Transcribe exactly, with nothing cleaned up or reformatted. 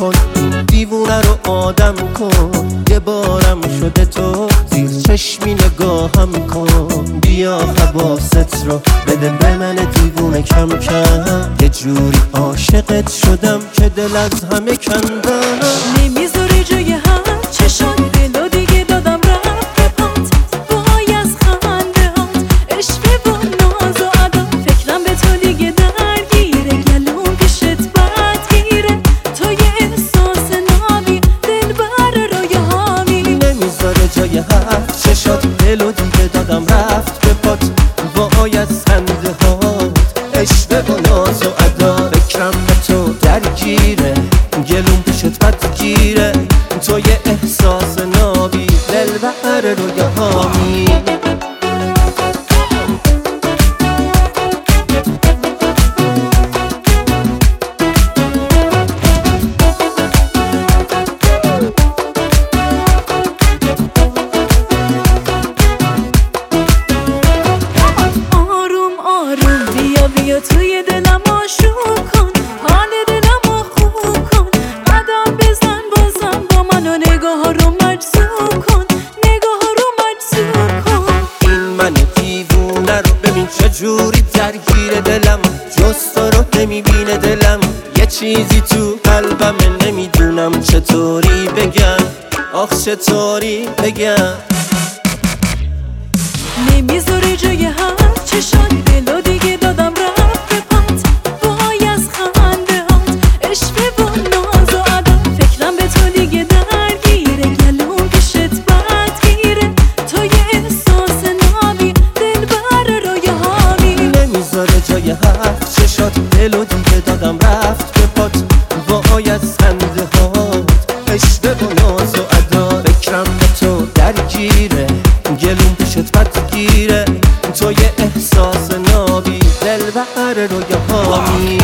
کن، دیوونه رو آدم کن. یه بارم شده تو زیر چشمی نگاهم کن. بیا حواست رو بده به من دیوونه کم کم. یه جوری عاشقت شدم که دل از همه کندم. نمیذاری جای هم چشات، دلو دیگه دادم رفت به پات. وای از خنده هات، عشق و ناز و ادا. فکرم به تو دیگه درگیره، گلوم پیشت بدگیره. تو یه احساس نابی، دل بر روی هامی. نمیذاره جای هفت چشات، دلو دیگه دادم رفت به پات. وای از خنده هات، عشق و ناز و ادا. فکرم به تو درگیره، گلوم پیشت بدگیره. تو یه احساس نابی، دل بر روی هامی. آروم آروم بیا بیا توی دلم آشوب کن. حال دلم رو خوب کن. قدم بزن بازم با من و نگاه رو مجذوب کن. نگاه رو مجذوب کن. این من دیوونه رو ببین چجوری درگیر دلم. جز تو رو نمیبینه دلم. یه چیزی تو قلبمه، نمیدونم چطوری بگم. آخ چطوری بگم. نمیذاری جای هم چشات، دلو دیگه دادم رفت به پات. وای از خنده هات، عشق و ناز و ادا. فکرم به تو دیگه درگیره، گلوم پیشت بدگیره. تو یه احساس نابی، دل بر روی هامی. نمیذاره جای هفت چشات، دلو دیگه دادم رفت به پات. وای از خنده هات، عشق و ناز و ادا. فکرم به تو درگیره، گلوم پیشت بدگیره. تو یه احساس نابی، دل بر روی هامی.